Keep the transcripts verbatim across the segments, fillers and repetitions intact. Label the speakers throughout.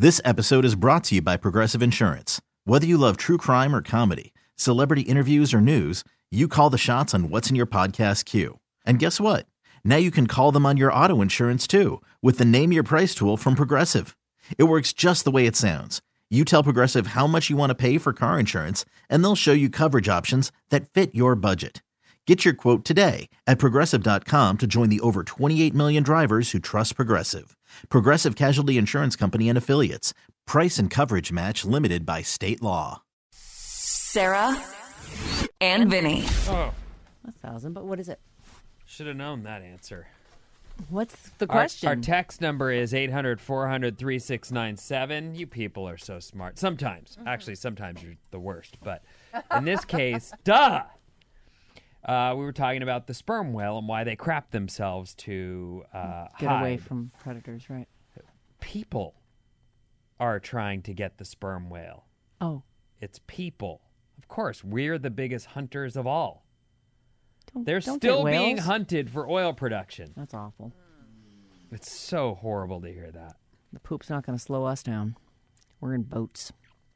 Speaker 1: This episode is brought to you by Progressive Insurance. Whether you love true crime or comedy, celebrity interviews or news, you call the shots on what's in your podcast queue. And guess what? Now you can call them on your auto insurance too with the Name Your Price tool from Progressive. It works just the way it sounds. You tell Progressive how much you want to pay for car insurance, and they'll show you coverage options that fit your budget. Get your quote today at Progressive dot com to join the over twenty-eight million drivers who trust Progressive. Progressive Casualty Insurance Company and Affiliates. Price and coverage match limited by state law.
Speaker 2: Sarah and Vinny.
Speaker 3: Oh,
Speaker 4: A thousand, but what is it?
Speaker 3: should have known that answer.
Speaker 4: What's the
Speaker 3: Our,
Speaker 4: question?
Speaker 3: our text number is eight hundred, four hundred, thirty-six ninety-seven. You people are so smart. Sometimes. Actually, sometimes you're the worst. But in this case, duh! Uh, we were talking about the sperm whale and why they crap themselves to uh,
Speaker 4: Get
Speaker 3: hide.
Speaker 4: away from predators, right?
Speaker 3: People are trying to get the sperm whale.
Speaker 4: Oh,
Speaker 3: It's people. Of course, we're the biggest hunters of all.
Speaker 4: don't,
Speaker 3: They're
Speaker 4: don't
Speaker 3: still
Speaker 4: get
Speaker 3: being
Speaker 4: whales.
Speaker 3: hunted for oil production.
Speaker 4: That's awful.
Speaker 3: It's so horrible to hear that.
Speaker 4: The poop's not going to slow us down. We're in boats.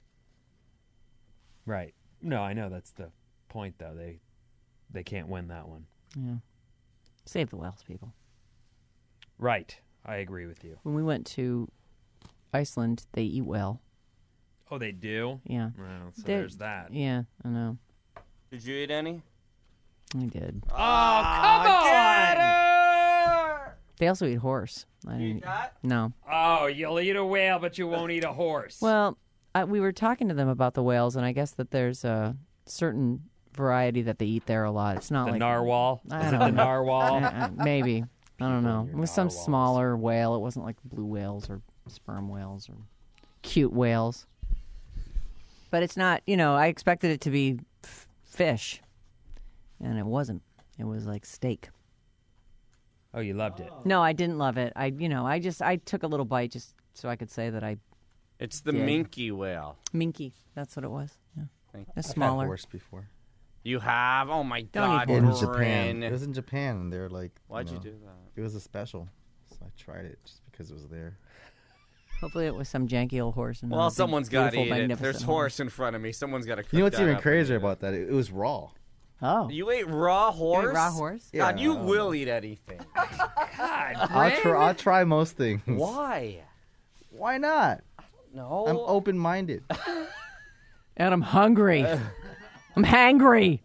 Speaker 3: Right. No, I know that's the point, though. They they can't win that one.
Speaker 4: Yeah. Save the whales, people.
Speaker 3: Right. I agree with you.
Speaker 4: When we went to Iceland, they eat whale.
Speaker 3: Oh, they do?
Speaker 4: Yeah.
Speaker 3: Well, so
Speaker 4: They're-
Speaker 3: there's that.
Speaker 4: Yeah, I know.
Speaker 5: Did you eat any?
Speaker 4: I did.
Speaker 3: Oh, come on!
Speaker 4: They also eat horse. I
Speaker 5: You
Speaker 4: didn't.
Speaker 5: eat that?
Speaker 4: No.
Speaker 3: Oh, you'll eat a whale, but you won't eat a horse.
Speaker 4: Well, I, we were talking to them about the whales, and I guess that there's a certain variety that they eat there a lot. It's not
Speaker 3: the
Speaker 4: like
Speaker 3: narwhal?
Speaker 4: I
Speaker 3: Is it
Speaker 4: don't
Speaker 3: the
Speaker 4: know.
Speaker 3: narwhal?
Speaker 4: Uh, uh, maybe. I don't know.
Speaker 3: and
Speaker 4: It
Speaker 3: your
Speaker 4: was some
Speaker 3: narwhals.
Speaker 4: smaller whale. It wasn't like blue whales or sperm whales or cute whales. But it's not, you know, I expected it to be f- fish, and it wasn't. It was like steak.
Speaker 3: Oh, you loved it.
Speaker 4: No, I didn't love it. I, you know, I just, I took a little bite just so I could say that I,
Speaker 5: It's the
Speaker 4: Did.
Speaker 5: minke whale.
Speaker 4: minky. That's what it was. Yeah.
Speaker 5: Thank
Speaker 4: It's
Speaker 6: I've
Speaker 4: smaller.
Speaker 6: had horse before.
Speaker 5: You have? Oh my
Speaker 4: Don't eat
Speaker 5: God,
Speaker 4: horse.
Speaker 6: In
Speaker 5: Bryn.
Speaker 6: Japan. It was in Japan, and they're like,
Speaker 5: Why'd you
Speaker 6: know,
Speaker 5: do that?
Speaker 6: It was a special, so I tried it just because it was there.
Speaker 4: Hopefully it was some janky old horse. And not a
Speaker 5: Well,
Speaker 4: big,
Speaker 5: someone's got to
Speaker 4: beautiful,
Speaker 5: eat it.
Speaker 4: magnificent
Speaker 5: There's horse in front of me. Someone's got to cook
Speaker 6: You know what's
Speaker 5: that
Speaker 6: even
Speaker 5: up
Speaker 6: crazier
Speaker 5: and eat it.
Speaker 6: about that? It, it was raw.
Speaker 4: Oh.
Speaker 5: You ate raw horse?
Speaker 4: raw horse?
Speaker 5: God,
Speaker 6: Yeah,
Speaker 5: you
Speaker 6: I don't
Speaker 5: will
Speaker 6: know.
Speaker 5: eat anything.
Speaker 6: I'll try. I'll try most things.
Speaker 5: Why?
Speaker 6: Why not?
Speaker 5: No.
Speaker 6: I'm open-minded.
Speaker 4: And I'm hungry. I'm hangry.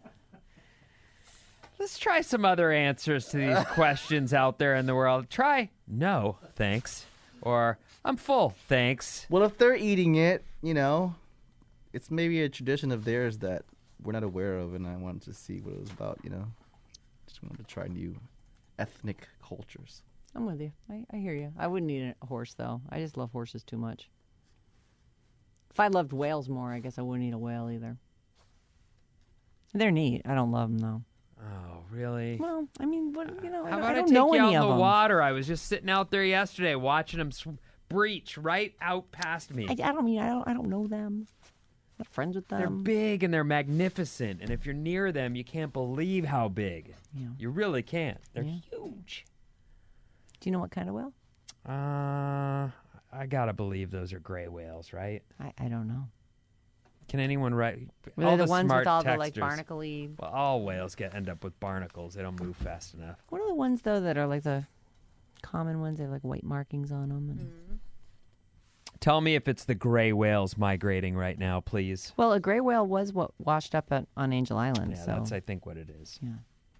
Speaker 3: Let's try some other answers to these questions out there in the world. Try no, thanks. Or I'm full, thanks.
Speaker 6: Well, if they're eating it, you know, it's maybe a tradition of theirs that we're not aware of, and I wanted to see what it was about. You know, just wanted to try new ethnic cultures.
Speaker 4: I'm with you. I, I hear you. I wouldn't eat a horse, though. I just love horses too much. If I loved whales more, I guess I wouldn't eat a whale either. They're neat. I don't love them, though.
Speaker 3: Oh, really?
Speaker 4: Well, I mean, what, you know,
Speaker 3: How
Speaker 4: I,
Speaker 3: about
Speaker 4: I
Speaker 3: I,
Speaker 4: don't
Speaker 3: take
Speaker 4: know
Speaker 3: you out
Speaker 4: any
Speaker 3: in
Speaker 4: of
Speaker 3: the
Speaker 4: them.
Speaker 3: water? I was just sitting out there yesterday watching them sw- breach right out past me.
Speaker 4: I, I don't mean, I don't, I don't know them. I'm not friends with
Speaker 3: They're
Speaker 4: them.
Speaker 3: big and they're magnificent, and if you're near them, you can't believe how big.
Speaker 4: Yeah.
Speaker 3: You really can't. They're
Speaker 4: Yeah.
Speaker 3: huge.
Speaker 4: Do you know what kind of whale?
Speaker 3: Uh, I gotta believe those are gray whales, right?
Speaker 4: I, I don't know.
Speaker 3: Can anyone write?
Speaker 4: Were
Speaker 3: all
Speaker 4: they the,
Speaker 3: the
Speaker 4: ones
Speaker 3: smart
Speaker 4: with all the, like,
Speaker 3: texters-
Speaker 4: barnacle-y?
Speaker 3: Well, all whales get end up with barnacles. They don't move fast enough.
Speaker 4: What are the ones, though, that are like the common ones? They have, like, white markings on them. And...
Speaker 3: Tell me if it's the gray whales migrating right now, please.
Speaker 4: Well, a gray whale was what washed up at, on Angel Island.
Speaker 3: Yeah,
Speaker 4: so
Speaker 3: that's I think what it is.
Speaker 4: yeah,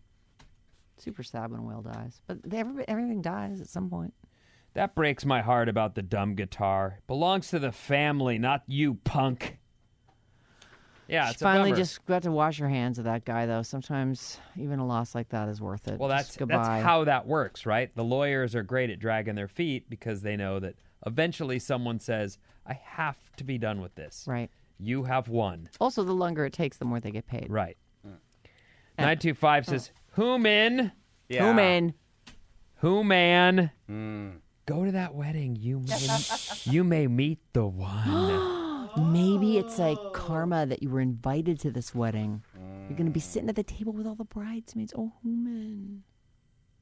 Speaker 4: super sad when a whale dies. But they, every, everything dies at some point.
Speaker 3: That breaks my heart about the dumb guitar. Belongs to the family, not you, punk. Yeah,
Speaker 4: She
Speaker 3: it's
Speaker 4: finally
Speaker 3: a bummer.
Speaker 4: just got to wash her hands of that guy, though. Sometimes even a loss like that is worth it.
Speaker 3: Well,
Speaker 4: Just
Speaker 3: that's
Speaker 4: goodbye.
Speaker 3: that's how that works, right? The lawyers are great at dragging their feet because they know that eventually someone says, "I have to be done with this."
Speaker 4: Right.
Speaker 3: You have won.
Speaker 4: Also, the longer it takes, the more they get paid.
Speaker 3: Right. nine two five says, "Human,
Speaker 5: Yeah.
Speaker 4: Who man?
Speaker 3: who man,
Speaker 5: Mm.
Speaker 3: go to that wedding. You may, you may meet the one."
Speaker 4: Maybe it's like karma that you were invited to this wedding. You're going to be sitting at the table with all the bridesmaids. Oh, man.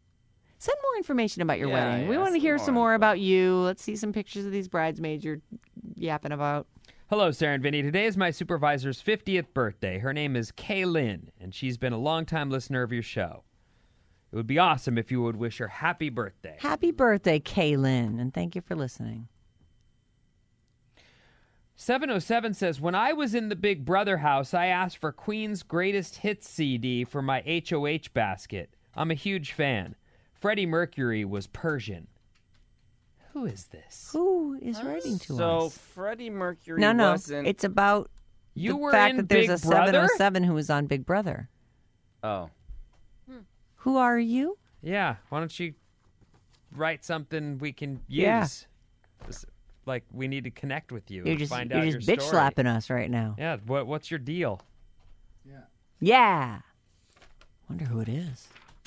Speaker 4: Send more information about your
Speaker 5: Yeah,
Speaker 4: wedding. We
Speaker 5: yeah,
Speaker 4: want to
Speaker 5: send
Speaker 4: hear
Speaker 5: more
Speaker 4: some more
Speaker 5: info.
Speaker 4: about you. Let's see some pictures of these bridesmaids you're yapping about.
Speaker 3: Hello, Sarah and Vinny. Today is my supervisor's fiftieth birthday. Her name is Kay Lynn, and she's been a longtime listener of your show. It would be awesome if you would wish her happy birthday.
Speaker 4: Happy birthday, Kaylin, and thank you for listening.
Speaker 3: seven oh seven says, when I was in the Big Brother house, I asked for Queen's Greatest Hits C D for my H O H basket. I'm a huge fan. Freddie Mercury was Persian. Who is this?
Speaker 4: Who is writing to
Speaker 5: So
Speaker 4: us?
Speaker 5: Freddie Mercury
Speaker 4: No, no.
Speaker 5: wasn't.
Speaker 4: It's about
Speaker 3: You
Speaker 4: the
Speaker 3: were
Speaker 4: fact
Speaker 3: in
Speaker 4: that there's
Speaker 3: Big
Speaker 4: a
Speaker 3: Brother?
Speaker 4: seven oh seven who was on Big Brother.
Speaker 5: Oh.
Speaker 4: Who are you?
Speaker 3: Yeah, why don't you write something we can use?
Speaker 4: Yeah.
Speaker 3: This- Like, we need to connect with you
Speaker 4: You're
Speaker 3: and
Speaker 4: just
Speaker 3: find
Speaker 4: you're
Speaker 3: out
Speaker 4: just
Speaker 3: your
Speaker 4: bitch
Speaker 3: story.
Speaker 4: slapping us right now.
Speaker 3: Yeah, what, what's your deal?
Speaker 4: Yeah. Wonder who it is.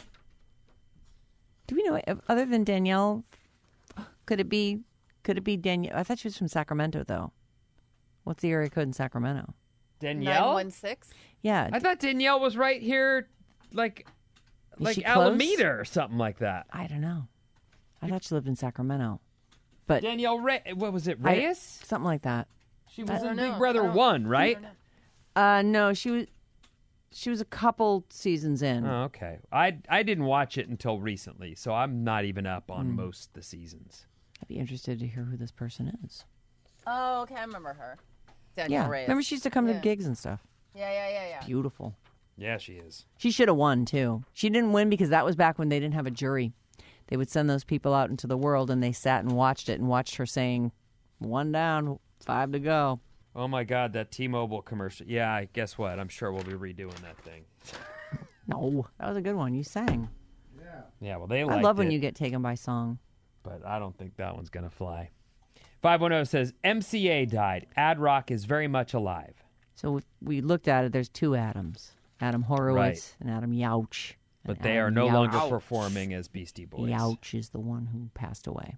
Speaker 4: Do we know other than Danielle? Could it be? Could it be Danielle? I thought she was from Sacramento, though. What's the area code in Sacramento?
Speaker 3: Danielle?
Speaker 7: nine one six?
Speaker 4: Yeah.
Speaker 3: I thought Danielle was right here, like,
Speaker 4: Is
Speaker 3: like
Speaker 4: she close?
Speaker 3: Alameda or something like that.
Speaker 4: I don't know. I thought she lived in Sacramento, but
Speaker 3: Danielle Ray, what was it,
Speaker 4: I-
Speaker 3: Reyes?
Speaker 4: something like that.
Speaker 3: She was
Speaker 7: don't
Speaker 3: in
Speaker 7: know.
Speaker 3: Big Brother
Speaker 7: I don't-
Speaker 3: One, right?
Speaker 4: Uh, no, she was. She was a couple seasons in.
Speaker 3: Oh, okay. I I didn't watch it until recently, so I'm not even up on
Speaker 4: Hmm.
Speaker 3: most of the seasons.
Speaker 4: I'd be interested to hear who this person is.
Speaker 7: Oh, okay. I remember her. Danielle
Speaker 4: Yeah,
Speaker 7: Reyes.
Speaker 4: remember she used to come to
Speaker 7: Yeah.
Speaker 4: the gigs and stuff.
Speaker 7: Yeah, yeah, yeah, yeah.
Speaker 4: Beautiful.
Speaker 3: Yeah, she is.
Speaker 4: She should have won too. She didn't win because that was back when they didn't have a jury. They would send those people out into the world, and they sat and watched it and watched her saying, "One down, five to go."
Speaker 3: Oh my God, that T-Mobile commercial. Yeah, I guess what? I'm sure we'll be redoing that thing.
Speaker 4: No, that was a good one. You sang.
Speaker 3: Yeah, well, they
Speaker 4: I
Speaker 3: liked
Speaker 4: love when
Speaker 3: it,
Speaker 4: you get taken by song.
Speaker 3: but I don't think that one's gonna fly. five one zero says M C A died. Ad Rock is very much alive.
Speaker 4: So if we looked at it, there's two Adams: Adam Horowitz
Speaker 3: Right.
Speaker 4: and Adam Yauch.
Speaker 3: But
Speaker 4: And
Speaker 3: they are
Speaker 4: Adam
Speaker 3: no
Speaker 4: Yauch-
Speaker 3: longer performing as Beastie Boys.
Speaker 4: Yauch is the one who passed away.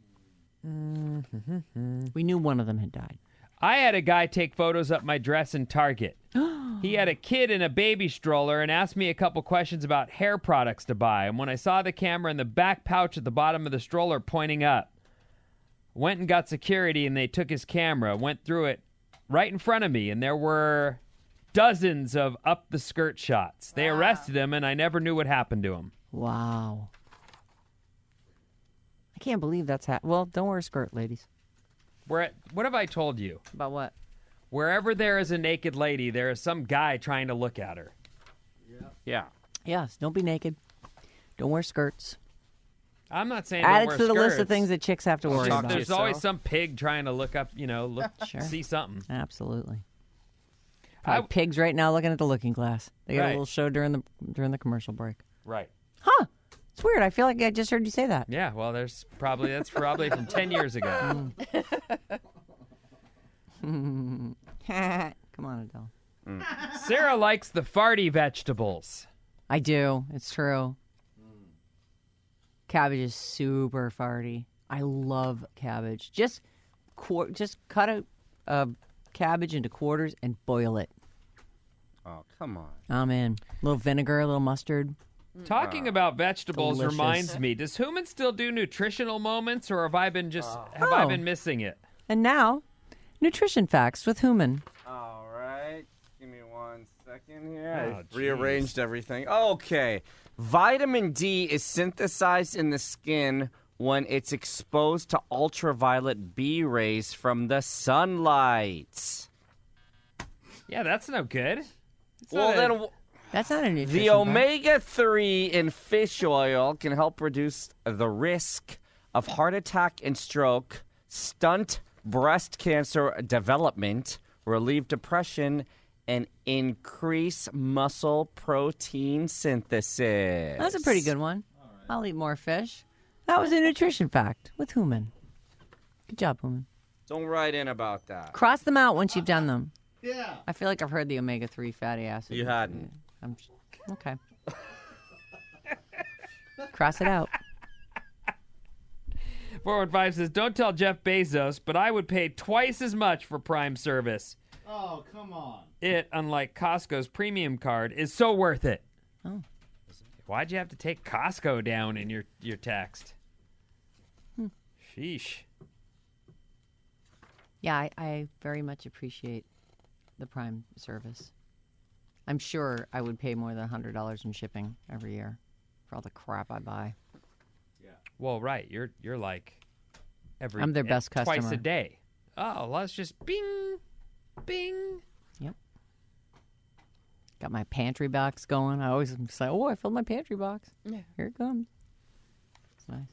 Speaker 3: Mm-hmm.
Speaker 4: We knew one of them had died.
Speaker 3: I had a guy take photos up my dress in Target. He had a kid in a baby stroller and asked me a couple questions about hair products to buy. And when I saw the camera in the back pouch at the bottom of the stroller pointing up, went and got security and they took his camera, went through it right in front of me, and there were dozens of up the skirt shots. They arrested him and I never knew what happened to him.
Speaker 4: Wow. I can't believe that's happened. Well, don't wear a skirt, ladies.
Speaker 3: Where, what have I told you?
Speaker 4: About what?
Speaker 3: Wherever there is a naked lady, there is some guy trying to look at her.
Speaker 5: Yeah.
Speaker 4: Yes, don't be naked. Don't wear skirts.
Speaker 3: I'm not saying
Speaker 4: Add
Speaker 3: don't
Speaker 4: it
Speaker 3: wear
Speaker 4: to the list of
Speaker 3: skirts.
Speaker 4: things that chicks have to worry
Speaker 5: talk
Speaker 4: about.
Speaker 5: to
Speaker 3: There's
Speaker 5: yourself.
Speaker 3: always some pig trying to look up, you know, look,
Speaker 4: Sure.
Speaker 3: see something.
Speaker 4: Absolutely.
Speaker 3: I-
Speaker 4: Probably pigs right now looking at the looking glass. They got
Speaker 3: Right.
Speaker 4: a little show during the during the commercial break.
Speaker 3: Right.
Speaker 4: Huh? It's weird. I feel like I just heard you say that.
Speaker 3: Yeah. Well, there's probably that's probably from ten years ago.
Speaker 4: Come on, Adele.
Speaker 3: Sarah likes the farty vegetables.
Speaker 4: I do. It's true. Cabbage is super farty. I love cabbage. Just quar- just cut a, a cabbage into quarters and boil it.
Speaker 5: Oh, come on.
Speaker 4: I'm in. A little vinegar, a little mustard.
Speaker 3: Talking about vegetables
Speaker 4: Delicious.
Speaker 3: reminds me. Does Human still do nutritional moments, or have I been just have I
Speaker 4: Oh.
Speaker 3: been missing it?
Speaker 4: And now, nutrition facts with Human.
Speaker 5: All right. Give me one second here.
Speaker 3: Oh,
Speaker 5: I rearranged everything. Okay. Vitamin D is synthesized in the skin when it's exposed to ultraviolet B rays from the sunlight.
Speaker 3: Yeah, that's no good. It's
Speaker 5: Well,
Speaker 3: not a-
Speaker 5: then w-
Speaker 4: That's not a nutrition
Speaker 5: the
Speaker 4: fact.
Speaker 5: omega three in fish oil can help reduce the risk of heart attack and stroke, stunt breast cancer development, relieve depression, and increase muscle protein synthesis.
Speaker 4: That's a pretty good one. I'll eat more fish. That was a nutrition fact with Human. Good job, Human.
Speaker 5: Don't write in about that.
Speaker 4: Cross them out once you've done them. Yeah. I feel like I've heard the omega three fatty acid.
Speaker 5: You hadn't.
Speaker 4: I'm okay. Cross it out.
Speaker 3: four one five says, don't tell Jeff Bezos, but I would pay twice as much for Prime service.
Speaker 6: Oh, come on.
Speaker 3: It, unlike Costco's premium card, is so worth it.
Speaker 4: Oh.
Speaker 3: Why'd you have to take Costco down in your, your text?
Speaker 4: Hmm.
Speaker 3: Sheesh.
Speaker 4: Yeah, I, I very much appreciate the Prime service. I'm sure I would pay more than one hundred dollars in shipping every year for all the crap I buy.
Speaker 3: Well, right. You're you're like every
Speaker 4: I'm their best
Speaker 3: twice
Speaker 4: customer.
Speaker 3: a day. Oh, let's just bing, bing.
Speaker 4: Yep. Got my pantry box going. I always say, oh, I filled my pantry box.
Speaker 7: Yeah.
Speaker 4: Here it comes. It's nice.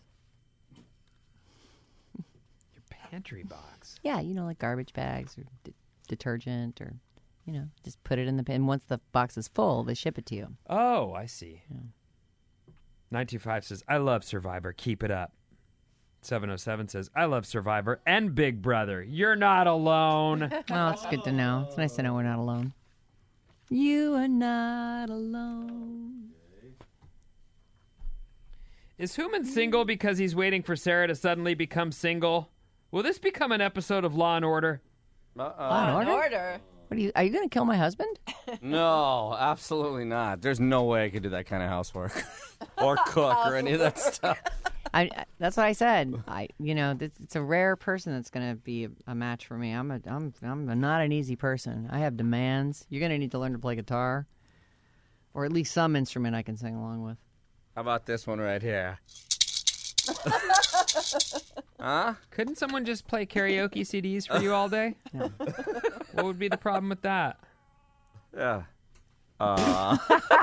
Speaker 3: Your pantry box.
Speaker 4: Yeah, you know, like garbage bags or d- detergent or, you know, just put it in the pan. Once the box is full, they ship it to you.
Speaker 3: Oh, I see. nine two five says, I love Survivor. Keep it up. seven oh seven says, I love Survivor and Big Brother. You're not alone.
Speaker 4: Oh, it's good to know. It's nice to know we're not alone. You are not alone.
Speaker 3: Is Human single because he's waiting for Sarah to suddenly become single? Will this become an episode of Law and Order?
Speaker 5: Uh-uh.
Speaker 4: Law and
Speaker 7: In
Speaker 4: Order?
Speaker 7: order.
Speaker 4: What are you? Are you going to kill my husband?
Speaker 5: No, absolutely not. There's no way I could do that kind of housework or cook or any of that stuff.
Speaker 4: I, I- that's what I said. I, you know, this, it's a rare person that's going to be a, a match for me. I'm a, I'm, I'm a, not an easy person. I have demands. You're going to need to learn to play guitar, or at least some instrument I can sing along with.
Speaker 5: How about this one right here? Huh?
Speaker 3: Couldn't someone just play karaoke C Ds for you all day?
Speaker 4: No.
Speaker 3: What would be the problem with that?
Speaker 5: Yeah. Uh,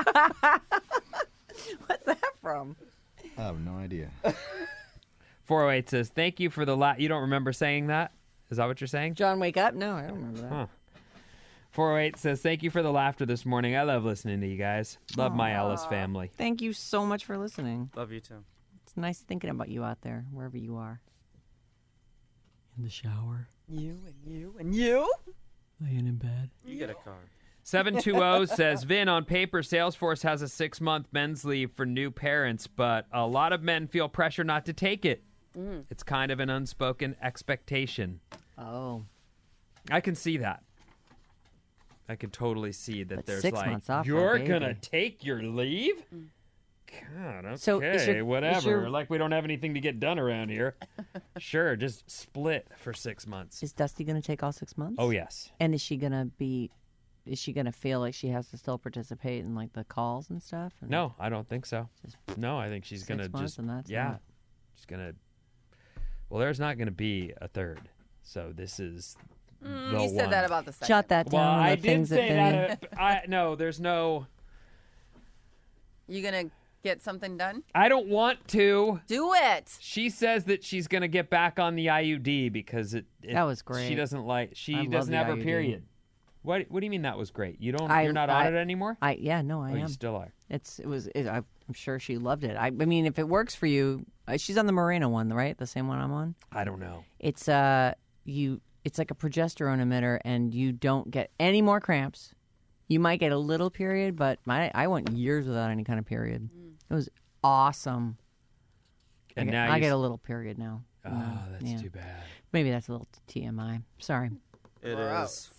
Speaker 4: What's that from?
Speaker 6: I have no idea.
Speaker 3: four oh eight says, thank you for the la... You don't remember saying that? Is that what you're saying?
Speaker 4: John, wake up? No, I don't remember that.
Speaker 3: Huh. four oh eight says, thank you for the laughter this morning. I love listening to you guys. Love my Ellis family.
Speaker 4: Thank you so much for listening.
Speaker 5: love you too.
Speaker 4: It's nice thinking about you out there, wherever you are. In the shower,
Speaker 7: You and you and you.
Speaker 4: laying in bed.
Speaker 5: You get a car.
Speaker 3: seven two zero says, Vin, on paper, Salesforce has a six-month men's leave for new parents, but a lot of men feel pressure not to take it.
Speaker 7: Mm.
Speaker 3: It's kind of an unspoken expectation.
Speaker 4: Oh,
Speaker 3: I can see that. I can totally see that
Speaker 4: But
Speaker 3: there's
Speaker 4: six
Speaker 3: like,
Speaker 4: months off for a
Speaker 3: you're
Speaker 4: baby."
Speaker 3: going to take your leave? God, okay,
Speaker 4: So is your- is
Speaker 3: whatever.
Speaker 4: your-
Speaker 3: Like we don't have anything to get done around here. Sure, just split for six months.
Speaker 4: is Dusty going to take all six months?
Speaker 3: Oh, yes.
Speaker 4: And is she going to be? Is she going to feel like she has to still participate in like the calls and stuff? And
Speaker 3: No, I don't think so. No, I think she's
Speaker 4: Six
Speaker 3: going to
Speaker 4: months
Speaker 3: just,
Speaker 4: and that's
Speaker 3: yeah,
Speaker 4: that.
Speaker 3: she's going to, well, there's not going to be a third. So this is the
Speaker 7: Mm, you said
Speaker 3: one.
Speaker 7: that about the second.
Speaker 4: Shut that
Speaker 3: Well,
Speaker 4: down. on
Speaker 3: I
Speaker 4: the
Speaker 3: did
Speaker 4: things
Speaker 3: say
Speaker 4: that.
Speaker 3: that. uh, I no, there's no.
Speaker 7: You gonna get something done?
Speaker 3: I don't want to.
Speaker 7: Do it.
Speaker 3: She says that she's going to get back on the I U D because it, it.
Speaker 4: That was
Speaker 3: She
Speaker 4: great.
Speaker 3: doesn't like. She
Speaker 4: I love
Speaker 3: doesn't
Speaker 4: the
Speaker 3: have
Speaker 4: I
Speaker 3: her
Speaker 4: U D.
Speaker 3: period. What What do you mean that was great? You don't.
Speaker 4: I-
Speaker 3: you're not on
Speaker 4: I-
Speaker 3: it anymore.
Speaker 4: I yeah no I
Speaker 3: oh,
Speaker 4: am.
Speaker 3: you still are.
Speaker 4: It's it was it, I, I'm sure she loved it. I, I mean if it works for you, uh, she's on the Mirena one, right? The same one I'm on.
Speaker 3: I don't know.
Speaker 4: It's uh you it's like a progesterone emitter, and you don't get any more cramps. You might get a little period, but my I went years without any kind of period. It was awesome.
Speaker 3: And
Speaker 4: I get,
Speaker 3: now
Speaker 4: I
Speaker 3: you
Speaker 4: get
Speaker 3: s-
Speaker 4: a little period now.
Speaker 3: Oh,
Speaker 4: No,
Speaker 3: that's
Speaker 4: yeah.
Speaker 3: too bad.
Speaker 4: Maybe that's a little T M I. Sorry.
Speaker 5: It
Speaker 7: Gross.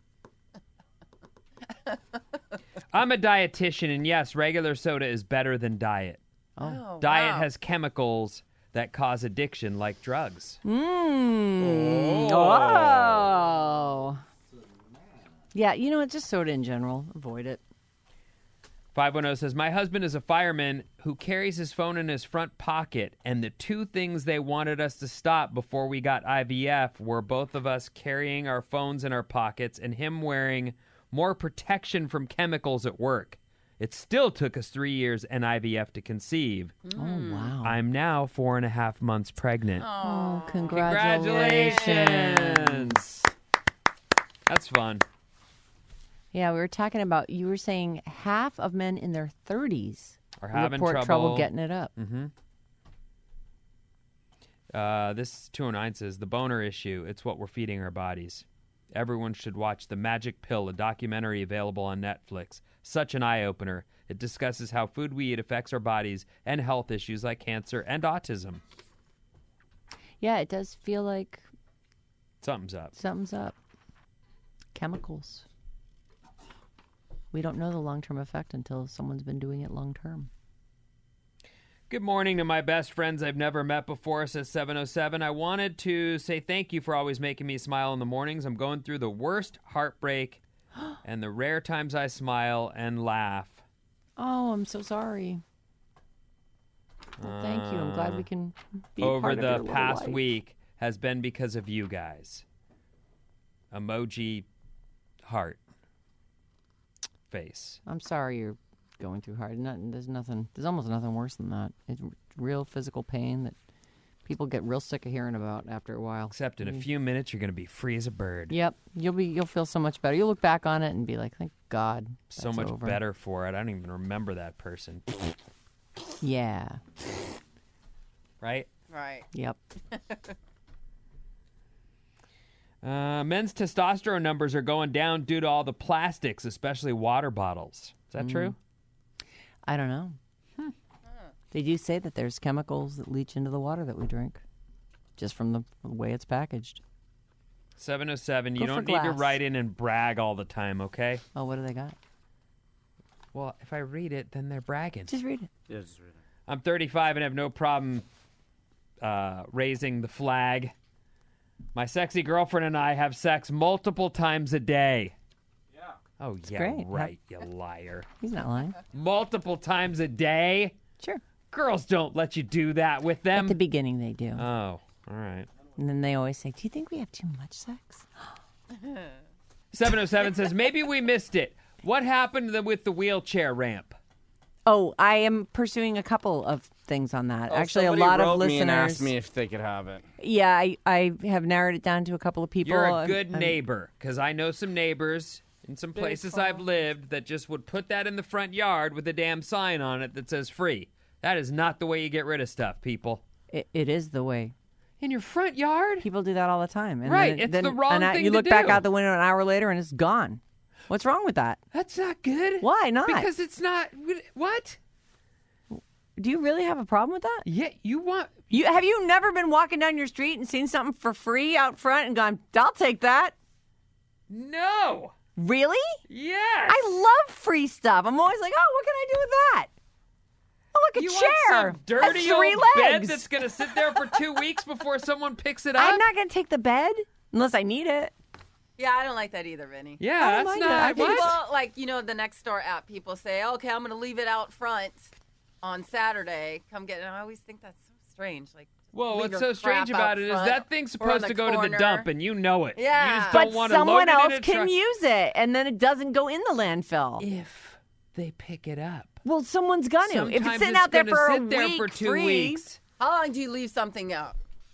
Speaker 5: is.
Speaker 3: I'm a dietitian, and yes, regular soda is better than diet.
Speaker 7: Oh,
Speaker 3: Diet
Speaker 7: wow.
Speaker 3: has chemicals that cause addiction, like drugs.
Speaker 4: Mmm.
Speaker 3: Oh.
Speaker 4: Oh. Yeah, you know, it's just soda in general. Avoid it.
Speaker 3: five one zero says, my husband is a fireman who carries his phone in his front pocket, and the two things they wanted us to stop before we got I V F were both of us carrying our phones in our pockets and him wearing more protection from chemicals at work. It still took us three years and I V F to conceive.
Speaker 4: Oh, wow.
Speaker 3: I'm now four and a half months pregnant.
Speaker 4: Oh, congratulations.
Speaker 3: Congratulations. That's fun.
Speaker 4: Yeah, we were talking about, you were saying half of men in their thirties
Speaker 3: Are having
Speaker 4: report
Speaker 3: trouble.
Speaker 4: getting it up.
Speaker 3: Mm-hmm. Uh, this two oh nine says, the boner issue, it's what we're feeding our bodies. Everyone should watch The Magic Pill, a documentary available on Netflix. Such an eye-opener. It discusses how food we eat affects our bodies and health issues like cancer and autism.
Speaker 4: Yeah, it does feel like
Speaker 3: Something's up.
Speaker 4: something's up. Chemicals. We don't know the long-term effect until someone's been doing it long-term.
Speaker 3: Good morning to my best friends I've never met before, says seven oh seven. I wanted to say thank you for always making me smile in the mornings. I'm going through the worst heartbreak and the rare times I smile and laugh.
Speaker 4: Oh, I'm so sorry. Well, thank you. I'm glad we can be
Speaker 3: Over
Speaker 4: part of
Speaker 3: the
Speaker 4: your little
Speaker 3: past
Speaker 4: life.
Speaker 3: week has been because of you guys. Emoji heart face.
Speaker 4: I'm sorry you're going through hard. Not, there's nothing. There's almost nothing worse than that. It's real physical pain that people get real sick of hearing about after a while.
Speaker 3: Except in a few minutes, you're going to be free as a bird.
Speaker 4: Yep, you'll be. You'll feel so much better. You'll look back on it and be like, "Thank God."
Speaker 3: So
Speaker 4: that's
Speaker 3: much
Speaker 4: over."
Speaker 3: better for it. I don't even remember that person.
Speaker 4: Yeah.
Speaker 3: Right?
Speaker 7: Right.
Speaker 4: Yep.
Speaker 3: Uh, men's testosterone numbers are going down due to all the plastics, especially water bottles. Is that true?
Speaker 4: I don't know. They do say that there's chemicals that leach into the water that we drink, just from the way it's packaged.
Speaker 3: seven oh seven, you
Speaker 4: Go for
Speaker 3: don't need to
Speaker 4: glass.
Speaker 3: write in and brag all the time, okay?
Speaker 4: Oh, what do they got?
Speaker 3: Well, if I read it, then they're bragging.
Speaker 4: Just read it.
Speaker 5: Yeah, just read it.
Speaker 3: I'm thirty-five and have no problem uh, raising the flag. My sexy girlfriend and I have sex multiple times a day.
Speaker 5: Yeah.
Speaker 3: Oh, yeah,
Speaker 4: great.
Speaker 3: right, you liar.
Speaker 4: He's not lying.
Speaker 3: Multiple times a day?
Speaker 4: Sure.
Speaker 3: Girls don't let you do that with
Speaker 4: At
Speaker 3: them.
Speaker 4: the beginning, they do,
Speaker 3: Oh, all right.
Speaker 4: and then they always say, "Do you think we have too much sex?"
Speaker 3: seven oh seven says, maybe we missed it. What happened to- with the wheelchair ramp?
Speaker 4: Oh, I am pursuing a couple of things on that.
Speaker 5: Oh,
Speaker 4: Actually, a
Speaker 5: somebody
Speaker 4: lot
Speaker 5: wrote
Speaker 4: of
Speaker 5: me
Speaker 4: listeners.
Speaker 5: and asked me if they could have it.
Speaker 4: Yeah, I, I have narrowed it down to a couple of people.
Speaker 3: You're a
Speaker 4: and-
Speaker 3: good
Speaker 4: and-
Speaker 3: neighbor, because I know some neighbors in some places I've lived that just would put that in the front yard with a damn sign on it that says free. That is not the way you get rid of stuff, people.
Speaker 4: It, it is the way.
Speaker 3: In your front yard?
Speaker 4: People do that all the time. And
Speaker 3: Right,
Speaker 4: then,
Speaker 3: it's
Speaker 4: then,
Speaker 3: the wrong
Speaker 4: and I-
Speaker 3: thing
Speaker 4: You
Speaker 3: to
Speaker 4: look back
Speaker 3: do.
Speaker 4: out the window an hour later and it's gone. What's wrong with that?
Speaker 3: That's not good.
Speaker 4: Why not?
Speaker 3: Because it's not. What?
Speaker 4: Do you really have a problem with that?
Speaker 3: Yeah, you want.
Speaker 4: You have you never been walking down your street and seen something for free out front and gone, "I'll take that"?
Speaker 3: No.
Speaker 4: Really?
Speaker 3: Yes.
Speaker 4: I love free stuff. I'm always like, "Oh, what can I do with that?" Oh, look, a
Speaker 3: You
Speaker 4: chair.
Speaker 3: want some dirty
Speaker 4: That's three
Speaker 3: old bed
Speaker 4: legs.
Speaker 3: that's going to sit there for two weeks before someone picks it up?
Speaker 4: I'm not going to take the bed unless I need it.
Speaker 7: Yeah, I don't like that either, Vinny.
Speaker 3: Yeah,
Speaker 4: I don't
Speaker 3: that's
Speaker 4: mind
Speaker 3: not.
Speaker 4: that. I think
Speaker 3: what?
Speaker 7: People, like, you know, the next door app, people say, okay, I'm going to leave it out front on Saturday. Come get it. And I always think that's so strange. Like,
Speaker 3: Well,
Speaker 7: leave
Speaker 3: what's
Speaker 7: your
Speaker 3: so strange
Speaker 7: crap
Speaker 3: about
Speaker 7: out
Speaker 3: it is
Speaker 7: front
Speaker 3: that thing's
Speaker 7: or on
Speaker 3: supposed
Speaker 7: the
Speaker 3: to go to the
Speaker 7: corner.
Speaker 3: dump, and you know it.
Speaker 7: Yeah.
Speaker 3: You just
Speaker 4: But
Speaker 3: don't want to
Speaker 4: someone
Speaker 3: load
Speaker 4: else
Speaker 3: it in a
Speaker 4: can
Speaker 3: truck.
Speaker 4: use it, and then it doesn't go in the landfill.
Speaker 3: If they pick it up.
Speaker 4: Well, someone's gonna.
Speaker 3: Sometimes
Speaker 4: if it's sitting
Speaker 3: it's
Speaker 4: out there
Speaker 3: gonna
Speaker 4: for
Speaker 3: sit
Speaker 4: a
Speaker 3: there
Speaker 4: week
Speaker 3: for two
Speaker 4: free,
Speaker 3: weeks.
Speaker 7: How long do you leave something out?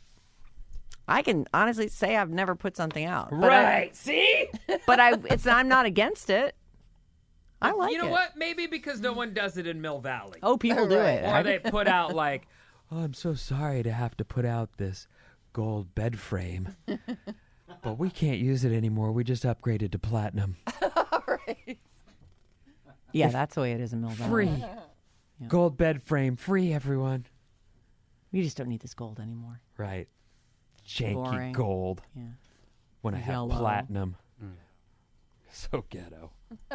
Speaker 4: I can honestly say I've never put something out. But
Speaker 3: Right. See?
Speaker 4: I, but I, it's I'm not against it. I like
Speaker 3: you know
Speaker 4: it.
Speaker 3: what? Maybe because no one does it in Mill Valley.
Speaker 4: Oh, people do
Speaker 7: Right.
Speaker 4: it.
Speaker 3: Or they put out like, oh, I'm so sorry to have to put out this gold bed frame. But we can't use it anymore. We just upgraded to platinum.
Speaker 7: Right.
Speaker 4: Yeah, that's the way it is in Mill Valley.
Speaker 3: Free. Gold bed frame. Free, everyone.
Speaker 4: You just don't need this gold anymore.
Speaker 3: Right. Janky
Speaker 4: Boring.
Speaker 3: gold
Speaker 4: Yeah.
Speaker 3: when I have
Speaker 4: Yellow.
Speaker 3: platinum. So ghetto.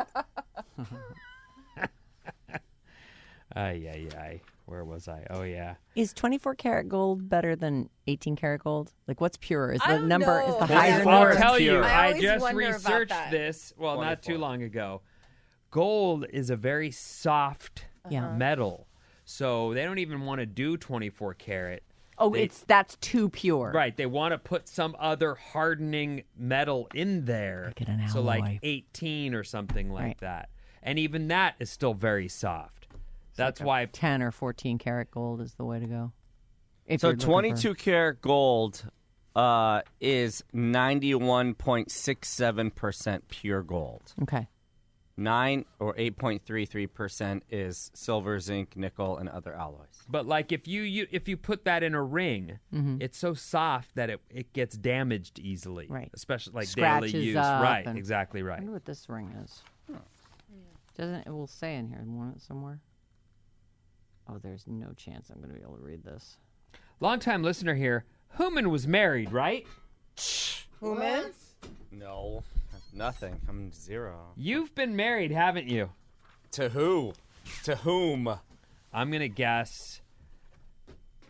Speaker 3: Ay, ay, ay. Where was I? Oh, yeah.
Speaker 4: Is twenty-four karat gold better than eighteen karat gold? Like, what's pure? Is
Speaker 7: I
Speaker 4: the
Speaker 7: don't
Speaker 4: number
Speaker 7: know.
Speaker 4: is the
Speaker 7: Well,
Speaker 4: higher
Speaker 7: yeah,
Speaker 3: I'll
Speaker 4: number?
Speaker 7: Or
Speaker 3: tell you,
Speaker 5: pure.
Speaker 7: I
Speaker 3: I
Speaker 7: always
Speaker 3: just
Speaker 7: wonder about
Speaker 3: researched
Speaker 7: that.
Speaker 3: this. Well, not too
Speaker 5: twenty-four.
Speaker 3: long ago. Gold is a very soft
Speaker 4: Yeah.
Speaker 3: metal. So they don't even want to do twenty-four karat.
Speaker 4: Oh,
Speaker 3: They-
Speaker 4: it's that's too pure.
Speaker 3: Right. They want to put some other hardening metal in there.
Speaker 4: Make it an
Speaker 3: So
Speaker 4: alloy.
Speaker 3: like eighteen or something like
Speaker 4: Right.
Speaker 3: that. And even that is still very soft. That's why
Speaker 4: ten or fourteen karat gold is the way to go. If
Speaker 5: So
Speaker 4: you're looking for-
Speaker 5: twenty-two karat gold uh, is ninety-one point six seven percent pure gold.
Speaker 4: Okay.
Speaker 5: Nine or eight point three three percent is silver, zinc, nickel, and other alloys.
Speaker 3: But like if you, you if you put that in a ring, it's so soft that it, it gets damaged easily.
Speaker 4: Right.
Speaker 3: Especially like
Speaker 4: Scratches
Speaker 3: daily use.
Speaker 4: up
Speaker 3: Right.
Speaker 4: and-
Speaker 3: Exactly
Speaker 4: I
Speaker 3: right.
Speaker 4: wonder what this ring is. Doesn't it will say in here want it somewhere? Oh, there's no chance I'm going to be able to read this.
Speaker 3: Longtime listener here. Human was married, right?
Speaker 7: Human?
Speaker 5: No, nothing. I'm zero.
Speaker 3: You've been married, haven't you?
Speaker 5: To who? To whom?
Speaker 3: I'm gonna guess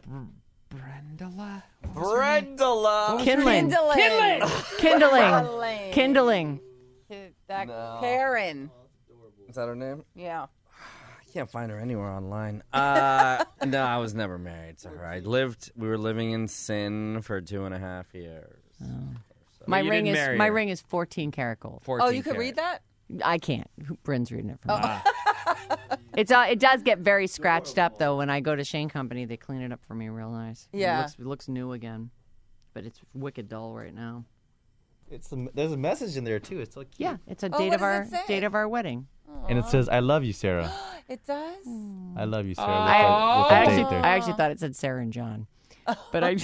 Speaker 3: Brendala?
Speaker 5: Brendala.
Speaker 4: Kindling.
Speaker 7: Kindling.
Speaker 4: Kindling. Kindling.
Speaker 7: That
Speaker 5: No.
Speaker 7: Karen.
Speaker 5: Is that her name?
Speaker 7: Yeah.
Speaker 5: I can't find her anywhere online. Uh, no, I was never married to her. I lived. We were living in sin for two and a half years.
Speaker 4: My
Speaker 3: you
Speaker 4: ring
Speaker 3: didn't
Speaker 4: is
Speaker 3: marry
Speaker 4: my
Speaker 3: her.
Speaker 4: ring is fourteen karat gold.
Speaker 7: Oh, you could read that?
Speaker 4: I can't. Bryn's reading it for me.
Speaker 3: Ah.
Speaker 4: It's uh, it does get very scratched up though. When I go to Shane Company, they clean it up for me real nice.
Speaker 7: Yeah.
Speaker 4: it looks, it looks new again, but it's wicked dull right now.
Speaker 6: It's a, there's a message in there too. It's so cute.
Speaker 4: Yeah, it's a
Speaker 7: Oh,
Speaker 4: date
Speaker 7: what
Speaker 4: of
Speaker 7: does
Speaker 4: our
Speaker 7: it say?
Speaker 4: date of our wedding.
Speaker 6: And it says, "I love you, Sarah.
Speaker 7: It does?
Speaker 6: I love you, Sarah."
Speaker 4: I,
Speaker 6: with
Speaker 4: I
Speaker 6: the, with the
Speaker 4: actually,
Speaker 6: date there.
Speaker 4: I actually thought it said Sarah and John, but I.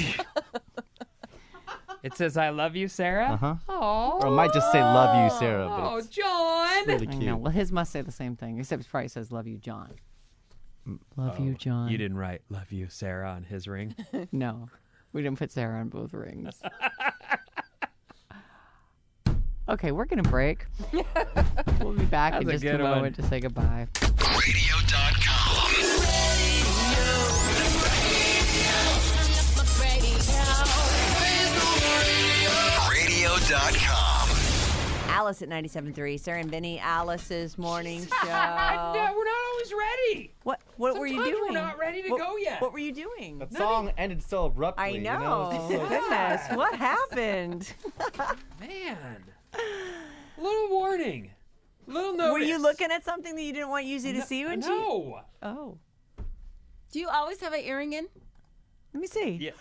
Speaker 3: It says, I love you, Sarah.
Speaker 6: Uh huh.
Speaker 3: Oh.
Speaker 6: Or it might just say, "Love you, Sarah." But
Speaker 3: Oh,
Speaker 6: it's
Speaker 3: John.
Speaker 6: really
Speaker 4: I
Speaker 6: cute.
Speaker 4: know. Well, his must say the same thing, except it probably says "Love you, John." Love you, John.
Speaker 3: You didn't write love you, Sarah, on his ring.
Speaker 4: No, we didn't put Sarah on both rings. Okay, we're gonna break. We'll be back
Speaker 3: That's
Speaker 4: in
Speaker 3: a
Speaker 4: just a
Speaker 3: good one.
Speaker 4: moment to say goodbye.
Speaker 8: radio dot com. radio dot com.
Speaker 4: Alice at ninety-seven point three, Sarah and Vinny, Alice's morning show.
Speaker 3: No, we're not always ready.
Speaker 4: What what were you
Speaker 3: Sometimes
Speaker 4: doing?
Speaker 3: we're not ready to
Speaker 4: what,
Speaker 3: go yet.
Speaker 4: What were you doing?
Speaker 6: That song ended so abruptly.
Speaker 4: I
Speaker 6: You
Speaker 4: know.
Speaker 6: know? It's so-
Speaker 4: Goodness, what happened?
Speaker 3: Man. Little warning. Little notice.
Speaker 4: Were you looking at something that you didn't want Yuzi to see when she?
Speaker 3: No.
Speaker 4: Oh,
Speaker 7: Do you always have an earring in?
Speaker 4: let me see.
Speaker 3: Yeah.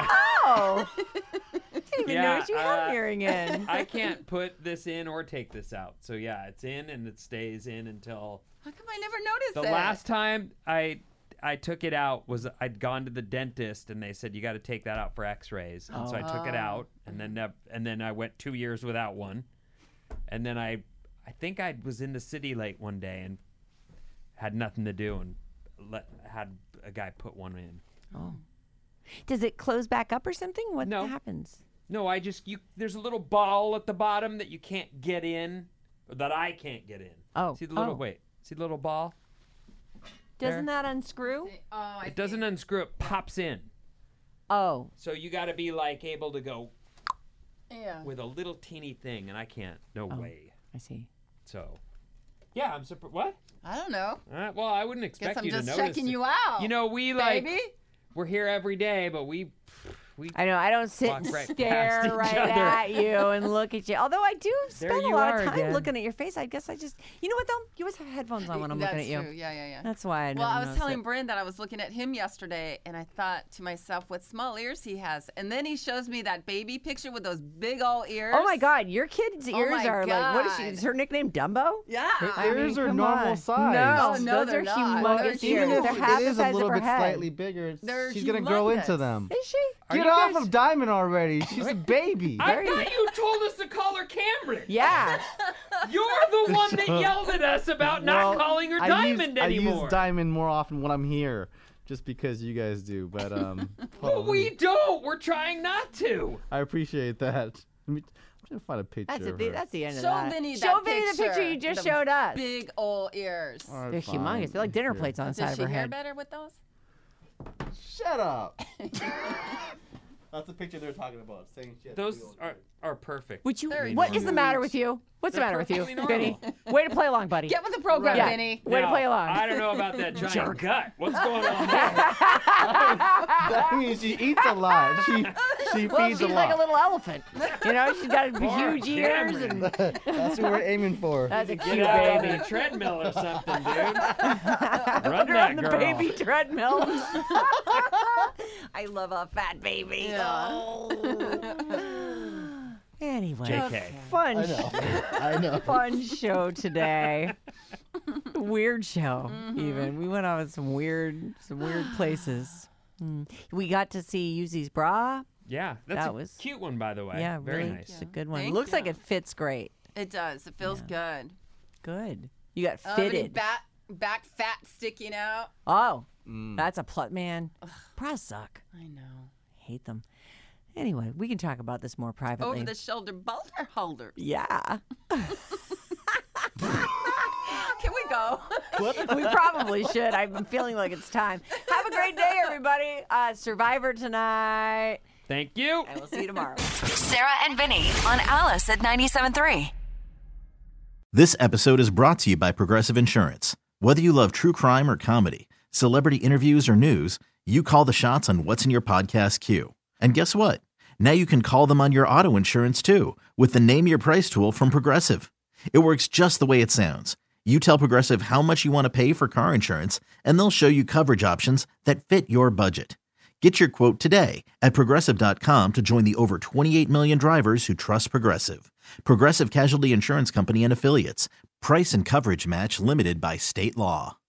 Speaker 4: Oh, didn't even
Speaker 3: Yeah,
Speaker 4: notice you had
Speaker 3: uh,
Speaker 4: an earring in.
Speaker 3: I can't put this in or take this out. So yeah, it's in and it stays in until
Speaker 7: How come I never noticed
Speaker 3: the
Speaker 7: it?
Speaker 3: last time I I took it out was I'd gone to the dentist and they said you got to take that out for X-rays. And so I took it out and then uh, and then I went two years without one. And then I I think I was in the city late one day and had nothing to do and let had a guy put one in.
Speaker 4: Oh. Does it close back up or something? What
Speaker 3: No.
Speaker 4: happens?
Speaker 3: No, I just you. There's a little ball at the bottom that you can't get in, or that I can't get in.
Speaker 4: Oh,
Speaker 3: see the little
Speaker 4: oh.
Speaker 3: wait. See the little ball?
Speaker 4: Doesn't
Speaker 3: There.
Speaker 4: that unscrew?
Speaker 7: Oh, I
Speaker 3: It doesn't unscrew. It pops in.
Speaker 4: Oh,
Speaker 3: So you got to be like able to go
Speaker 7: Yeah.
Speaker 3: with a little teeny thing, and I can't. No
Speaker 4: Oh.
Speaker 3: way.
Speaker 4: I see.
Speaker 3: So, yeah, I'm surprised. What?
Speaker 7: I don't know.
Speaker 3: Uh, well, I wouldn't
Speaker 7: Guess
Speaker 3: expect
Speaker 7: I'm
Speaker 3: you
Speaker 7: just
Speaker 3: to notice.
Speaker 7: checking
Speaker 3: it.
Speaker 7: you out.
Speaker 3: You know, we like
Speaker 7: baby.
Speaker 3: we're here every day, but we we
Speaker 4: I know. I don't sit
Speaker 3: Walk
Speaker 4: and
Speaker 3: right past
Speaker 4: stare
Speaker 3: each
Speaker 4: right
Speaker 3: other.
Speaker 4: at you and look at you. Although I do
Speaker 3: There
Speaker 4: spend a
Speaker 3: you
Speaker 4: lot
Speaker 3: are
Speaker 4: of time
Speaker 3: again.
Speaker 4: looking at your face. I guess I just, you know what though? You always have headphones on when I'm
Speaker 7: That's
Speaker 4: looking at you.
Speaker 7: true. Yeah, yeah, yeah.
Speaker 4: That's why I
Speaker 7: Well,
Speaker 4: never
Speaker 7: I was
Speaker 4: notice
Speaker 7: telling
Speaker 4: it.
Speaker 7: Bryn that I was looking at him yesterday, and I thought to myself, what small ears he has. And then he shows me that baby picture with those big old ears.
Speaker 4: Oh my God, your kid's
Speaker 7: Oh
Speaker 4: ears
Speaker 7: my
Speaker 4: are like, what is she?
Speaker 7: God.
Speaker 4: Is her nickname Dumbo?
Speaker 7: Yeah.
Speaker 4: I mean,
Speaker 6: Ears are
Speaker 4: come
Speaker 6: normal
Speaker 4: on.
Speaker 6: size.
Speaker 4: No,
Speaker 7: Oh, no,
Speaker 4: those
Speaker 7: they're
Speaker 4: are
Speaker 7: not.
Speaker 4: humongous
Speaker 7: They're
Speaker 4: ears.
Speaker 6: Even if
Speaker 4: They're half
Speaker 6: it
Speaker 4: the
Speaker 6: is
Speaker 4: size
Speaker 6: a little
Speaker 4: of her
Speaker 6: bit
Speaker 4: head.
Speaker 6: slightly bigger, it's-
Speaker 7: They're
Speaker 6: she's gonna grow into
Speaker 7: humongous.
Speaker 6: them.
Speaker 4: Is she?
Speaker 3: Are
Speaker 6: Get
Speaker 3: you
Speaker 6: off
Speaker 3: guys-
Speaker 6: of Diamond already. She's a baby.
Speaker 3: I thought you told us to call her Cameron.
Speaker 4: Yeah.
Speaker 3: You're the one that yelled at us about not
Speaker 6: Well,
Speaker 3: calling her
Speaker 6: I
Speaker 3: Diamond
Speaker 6: use,
Speaker 3: anymore.
Speaker 6: I use Diamond more often when I'm here, just because you guys do. But um, hold
Speaker 3: Well,
Speaker 6: on,
Speaker 3: we
Speaker 6: let me-
Speaker 3: don't. We're trying not to.
Speaker 6: I appreciate that. Let me, I'm trying to find a picture.
Speaker 4: That's,
Speaker 6: of
Speaker 4: it.
Speaker 6: her.
Speaker 4: That's the end of
Speaker 7: Show
Speaker 4: that.
Speaker 7: Vinny
Speaker 4: Show
Speaker 7: that
Speaker 4: Vinny the picture you just
Speaker 7: Those
Speaker 4: showed us.
Speaker 7: Big old ears.
Speaker 6: All right,
Speaker 4: They're
Speaker 6: fine.
Speaker 4: humongous. They're like dinner
Speaker 6: Here.
Speaker 4: plates on the side
Speaker 7: Does
Speaker 4: of
Speaker 7: she
Speaker 4: her
Speaker 7: hair
Speaker 4: head.
Speaker 7: better with those?
Speaker 6: Shut up. That's the picture they're talking about. Saying she has
Speaker 3: Those
Speaker 6: big old
Speaker 3: are,
Speaker 6: ears.
Speaker 3: are perfect.
Speaker 4: Would you?
Speaker 7: They're
Speaker 4: What is the matter
Speaker 7: huge.
Speaker 4: with you? What's the
Speaker 3: They're
Speaker 4: matter with you,
Speaker 3: perfectly
Speaker 4: Vinny?
Speaker 3: normal.
Speaker 4: Way to play along, buddy.
Speaker 7: Get with the program,
Speaker 4: Yeah.
Speaker 7: Vinny.
Speaker 4: Way to
Speaker 3: Now,
Speaker 4: play along.
Speaker 3: I don't know about that giant
Speaker 4: Jerk.
Speaker 3: gut. What's going on there?
Speaker 6: That means she eats a lot. She she
Speaker 4: Well,
Speaker 6: feeds
Speaker 4: she's
Speaker 6: a
Speaker 4: like
Speaker 6: lot.
Speaker 4: a little elephant. You know, she's got
Speaker 3: Poor
Speaker 4: huge ears
Speaker 3: Cameron.
Speaker 4: and
Speaker 6: That's what we're aiming for.
Speaker 4: that's a
Speaker 3: Get
Speaker 4: cute
Speaker 3: out on
Speaker 4: baby.
Speaker 3: the treadmill or something, dude. Run
Speaker 4: They're
Speaker 3: that
Speaker 4: on the
Speaker 3: girl.
Speaker 4: baby treadmill. I love a fat baby.
Speaker 7: Yeah.
Speaker 4: Oh. Anyway,
Speaker 3: J K.
Speaker 4: fun,
Speaker 6: I know. I know.
Speaker 4: fun show today. Weird show, even. We went on some weird, some weird places. Hmm. We got to see Yuzi's bra.
Speaker 3: Yeah, that's
Speaker 4: That
Speaker 3: a
Speaker 4: was-
Speaker 3: cute one, by the way.
Speaker 4: Yeah,
Speaker 3: Very
Speaker 4: really,
Speaker 3: nice.
Speaker 4: it's a good one.
Speaker 7: Thank
Speaker 4: Looks like
Speaker 7: you.
Speaker 4: it fits great.
Speaker 7: It does. It feels good.
Speaker 4: Good. You got
Speaker 7: Oh, any
Speaker 4: fitted.
Speaker 7: back, back fat sticking out.
Speaker 4: Oh, that's a plut, man. Bras suck.
Speaker 7: I know.
Speaker 4: Hate them. Anyway, we can talk about this more privately.
Speaker 7: Over the shoulder boulder holders.
Speaker 4: Yeah.
Speaker 7: Can we go.
Speaker 4: We probably should. I'm feeling like it's time. Have a great day, everybody. Uh, Survivor tonight.
Speaker 3: Thank you.
Speaker 4: And we'll see you tomorrow.
Speaker 2: Sarah and Vinny on Alice at ninety-seven point three.
Speaker 1: This episode is brought to you by Progressive Insurance. Whether you love true crime or comedy, celebrity interviews or news, you call the shots on what's in your podcast queue. And guess what? Now you can call them on your auto insurance too with the Name Your Price tool from Progressive. It works just the way it sounds. You tell Progressive how much you want to pay for car insurance, and they'll show you coverage options that fit your budget. Get your quote today at Progressive dot com to join the over twenty-eight million drivers who trust Progressive. Progressive Casualty Insurance Company and Affiliates. Price and coverage match limited by state law.